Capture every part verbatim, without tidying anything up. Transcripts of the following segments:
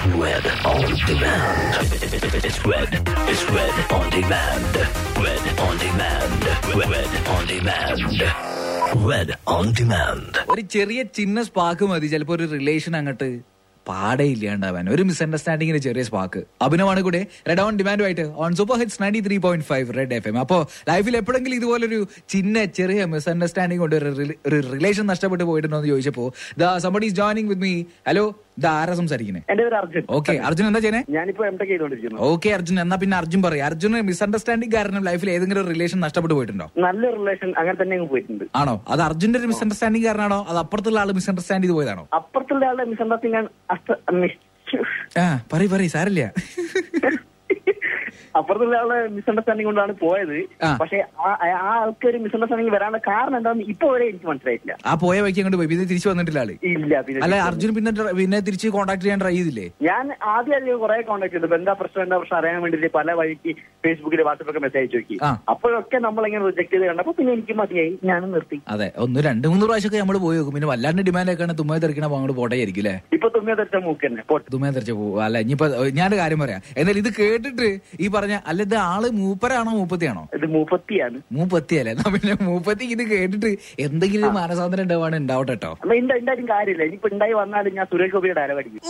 Red on demand. It's red. It's red on demand. Red on demand. Red on demand. Red on demand. ഒരു ചെറിയ ചിന്ന spark മതി ചിലപ്പോ ഒരു relation അങ്ങോട്ട് പാടേ ഇല്ലാണ്ടാവാൻ. ഒരു മിസ്അണ്ടർസ്റ്റാൻഡിങ്ങിന് ചെറിയ സ്പാർക്ക്. അഭിനവാണ് കൂടെ റെഡ് ഓൺ ഡിമാൻഡുമായിട്ട് on super hits ninety three point five red F M. അപ്പോ ലൈഫിൽ എപ്പോഴെങ്കിലും ഇതുപോലൊരു ചിന്ന ചെറിയ മിസ്അണ്ടർസ്റ്റാൻഡിംഗ് കൊണ്ട് ഒരു റിലേഷൻ നഷ്ടപ്പെട്ടു പോയിട്ടുണ്ടോ എന്ന് ചോദിച്ചപ്പോ ദാ somebody is joining with me. Hello, ദാ ആരാ സംസാരിക്കുന്നത്? എന്റെ പേര് അർജുൻ. ഓക്കെ അർജുൻ, എന്താ ചെയ്യുന്നത്? ഞാനിപ്പോ എം ടെക് ചെയ്തോണ്ടിരിക്കുന്നു. ഓക്കെ അർജുൻ, എന്നാ പിന്നെ അർജുൻ പറയും. അർജുന് മിസ്അണ്ടർസ്റ്റാൻഡിംഗ് കാരണം ലൈഫിൽ ഏതെങ്കിലും ഒരു റിലേഷൻ നഷ്ടപ്പെട്ടു പോയിട്ടുണ്ടോ? നല്ല റിലേഷൻ അങ്ങനെ തന്നെ പോയിട്ടുണ്ട്. ആണോ? അത് അർജുന്റെ ഒരു മിസ്അണ്ടർസ്റ്റാൻഡിംഗ് കാരണമാണോ അത് അപ്പുറത്തുള്ള ആള് മിസ്അണ്ടർസ്റ്റാൻഡ് ചെയ്ത് പോയതാണോ? അപ്പുറത്തുള്ള ആളുടെ മിസ്അണ്ടർസ്റ്റാൻഡിംഗ് ആ പറയ് പറയ് സാരില്ല. അപ്പുറത്തുള്ള ആളെ മിസ്അണ്ടർസ്റ്റാൻഡിംഗ് കൊണ്ടാണ് പോയത്. പക്ഷെ ആ ആൾക്ക് ഒരു മിസ്അണ്ടർസ്റ്റാൻഡിംഗ് വരാനുള്ള കാരണം എന്താണെന്ന് ഇപ്പൊ വരെ എനിക്ക് മനസ്സിലായിട്ടില്ല. ആ പോയ വഴിക്ക് അങ്ങോട്ട് പോയി പിന്നെ തിരിച്ചു വന്നിട്ടില്ല ആള്? ഇല്ല. അല്ല അർജുൻ പിന്നെ പിന്നെ തിരിച്ച് കോൺടാക്ട് ചെയ്യാൻ ട്രൈ ചെയ്തില്ലേ? ഞാൻ ആദ്യം കുറെ കോൺടാക്ട് ചെയ്തു. എന്താ പ്രശ്നം എന്താ പ്രശ്നം അറിയാൻ വേണ്ടിട്ട് പല വഴിക്ക് ഫേസ്ബുക്കിൽ വാട്സപ്പൊക്കെ മെസ്സേജ് അയച്ചു നോക്കി. അപ്പോഴൊക്കെ നമ്മളിങ്ങനെ റിജക്ട് ചെയ്ത് കണ്ടപ്പോ പിന്നെ എനിക്ക് മതിയായി, ഞാനും നിർത്തി. അതെ, ഒന്ന് രണ്ട് മൂന്ന് പ്രാവശ്യമൊക്കെ നമ്മൾ പോയി നോക്കും. പിന്നെ വല്ലാണ്ട് ഡിമാൻഡ് ഒക്കെയാണ് തുമ്മ തെറിക്കണ അങ്ങോട്ട് പോട്ടേയിരിക്കും അല്ലേ? ഇപ്പൊ തുമ്മ തെറിച്ച മൂക്ക് തന്നെ തുമ്മ തെറിച്ച പോകും. അല്ല ഇനിയിപ്പോ ഞാനൊരു കാര്യം പറയാം. എന്നാലും ഇത് കേട്ടിട്ട് ഈ പറഞ്ഞ അല്ല ഇത് ആള് മൂപ്പരാണോ മൂപ്പത്തിയാണോ? ഇത് മൂപ്പത്തിയാണ്. മൂപ്പത്തിയല്ലേ? എന്നാ പിന്നെ മൂപ്പത്തിക്ക് ഇത് കേട്ടിട്ട് എന്തെങ്കിലും മാനസാന്തരം ഉണ്ടാവാണ് ഉണ്ടാവട്ടെ കേട്ടോ. ഉണ്ടായിട്ടും കാര്യമില്ല. ഇനിയിപ്പോ ഉണ്ടായി വന്നാലും ഞാൻ സുരേഷ് ഗോപിയുടെ ഡയലോഗ് അടിക്കും.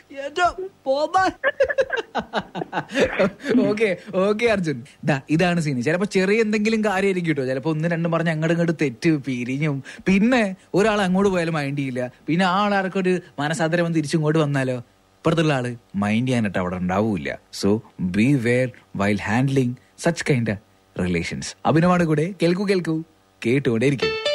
ഓക്കെ ഓക്കെ അർജുൻ, ദാ ഇതാണ് സീൻ. ചിലപ്പോ ചെറിയ എന്തെങ്കിലും കാര്യമായിരിക്കും കേട്ടോ. ചിലപ്പോ ഒന്ന് രണ്ടും പറഞ്ഞ് അങ്ങോട്ട് ഇങ്ങോട്ട് തെറ്റ് പിരിഞ്ഞും പിന്നെ ഒരാൾ അങ്ങോട്ട് പോയാലും മൈൻഡ് ചെയ്യില്ല. പിന്നെ ആ ആൾക്കാർക്കൊരു മാനസാന്തരം വന്ന് തിരിച്ചിങ്ങോട്ട് വന്നാലോ ഇപ്പുറത്തുള്ള ആള് മൈൻഡ് ചെയ്യാനായിട്ട് അവിടെ ഉണ്ടാവൂല. So beware while handling such kind relations. അഭിനവാണ് കൂടെ. കേൾക്കൂ കേൾക്കൂ കേട്ടുകൊണ്ടേയിരിക്കും.